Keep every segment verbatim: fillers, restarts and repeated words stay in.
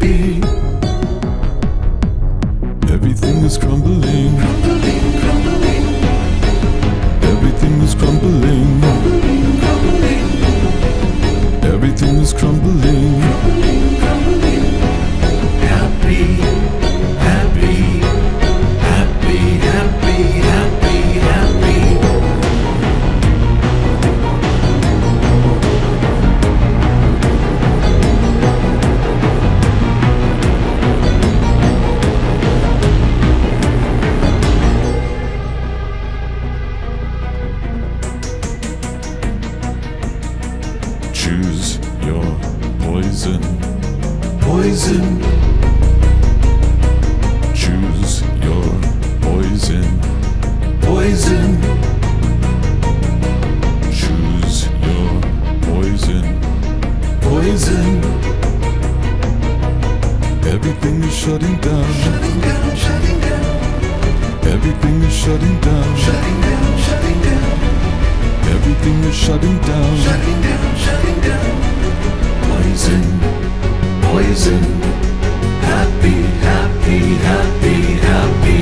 happy. Everything is crumbling. Crumbling, crumbling, Everything is crumbling. crumbling, crumbling, Everything is crumbling. crumbling, crumbling. Happy, happy, happy, happy, happy, happy. Choose your poison. Poison, Choose your poison. poison, Choose your poison. poison. Everything is shutting down. Shutting down, shutting down, Everything is shutting down. shutting down, shutting down, Everything is shutting down. shutting down, shutting down. Poison, poison. Happy, happy, happy, happy.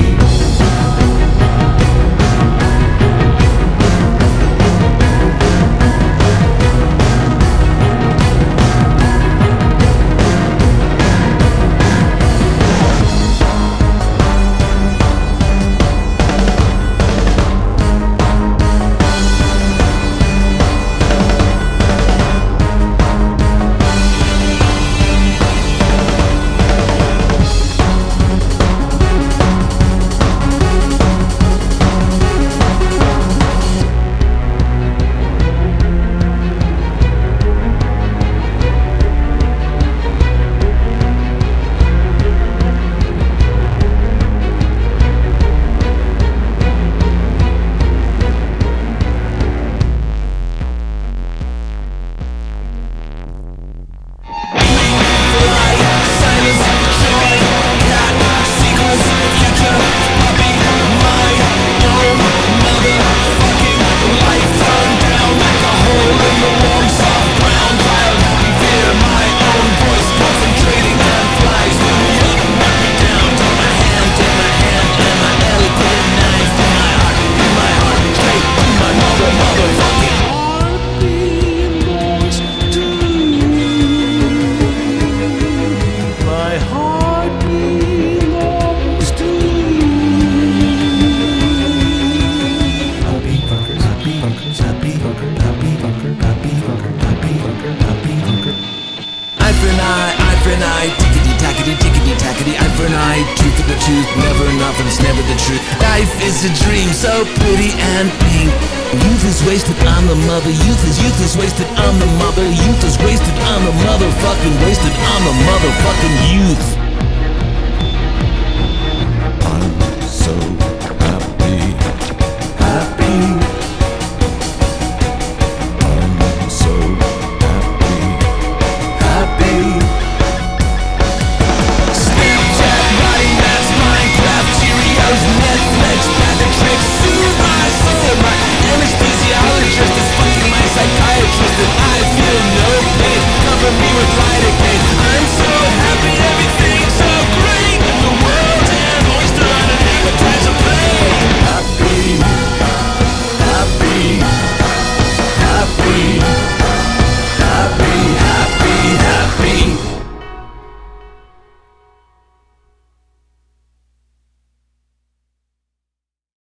Eye for an eye, eye for an eye, tickety tackety, tickety tackety, eye for an eye, tooth for the tooth, never nothing's never the truth. Life is a dream, so pretty and pink. Youth is wasted on the mother, youth is youth is wasted on the mother, youth is wasted on the motherfucking wasted on the motherfucking